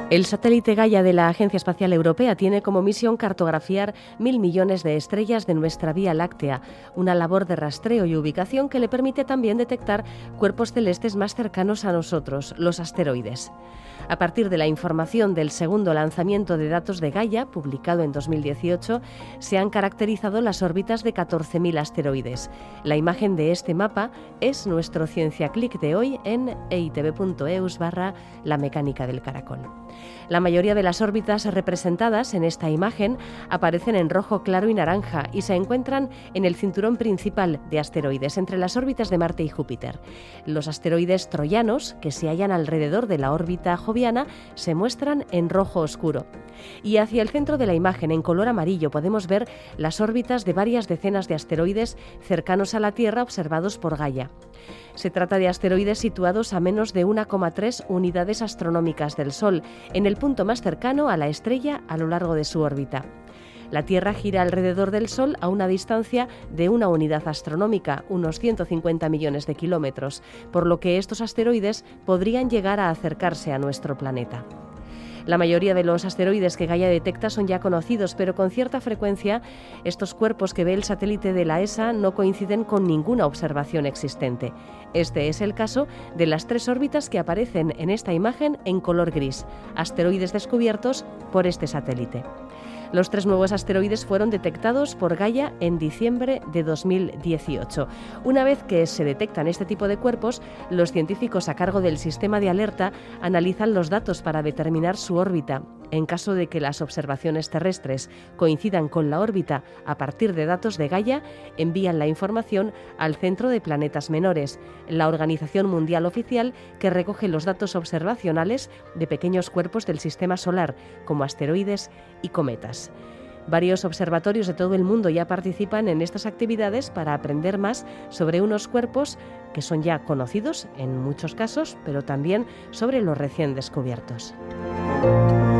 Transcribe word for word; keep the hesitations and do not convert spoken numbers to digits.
El satélite Gaia de la Agencia Espacial Europea tiene como misión cartografiar mil millones de estrellas de nuestra Vía Láctea, una labor de rastreo y ubicación que le permite también detectar cuerpos celestes más cercanos a nosotros, los asteroides. A partir de la información del segundo lanzamiento de datos de Gaia, publicado en dos mil dieciocho, se han caracterizado las órbitas de catorce mil asteroides. La imagen de este mapa es nuestro Ciencia Click de hoy en eitv.eus barra la mecánica del caracol. La mayoría de las órbitas representadas en esta imagen aparecen en rojo claro y naranja y se encuentran en el cinturón principal de asteroides, entre las órbitas de Marte y Júpiter. Los asteroides troyanos, que se hallan alrededor de la órbita joviana, se muestran en rojo oscuro. Y hacia el centro de la imagen, en color amarillo, podemos ver las órbitas de varias decenas de asteroides cercanos a la Tierra observados por Gaia. Se trata de asteroides situados a menos de uno coma tres unidades astronómicas del Sol, en el punto más cercano a la estrella a lo largo de su órbita. La Tierra gira alrededor del Sol a una distancia de una unidad astronómica, unos ciento cincuenta millones de kilómetros, por lo que estos asteroides podrían llegar a acercarse a nuestro planeta. La mayoría de los asteroides que Gaia detecta son ya conocidos, pero con cierta frecuencia estos cuerpos que ve el satélite de la E S A no coinciden con ninguna observación existente. Este es el caso de las tres órbitas que aparecen en esta imagen en color gris, asteroides descubiertos por este satélite. Los tres nuevos asteroides fueron detectados por Gaia en diciembre de dos mil dieciocho. Una vez que se detectan este tipo de cuerpos, los científicos a cargo del sistema de alerta analizan los datos para determinar su órbita. En caso de que las observaciones terrestres coincidan con la órbita a partir de datos de Gaia, envían la información al Centro de Planetas Menores, la organización mundial oficial que recoge los datos observacionales de pequeños cuerpos del sistema solar, como asteroides y cometas. Varios observatorios de todo el mundo ya participan en estas actividades para aprender más sobre unos cuerpos que son ya conocidos en muchos casos, pero también sobre los recién descubiertos.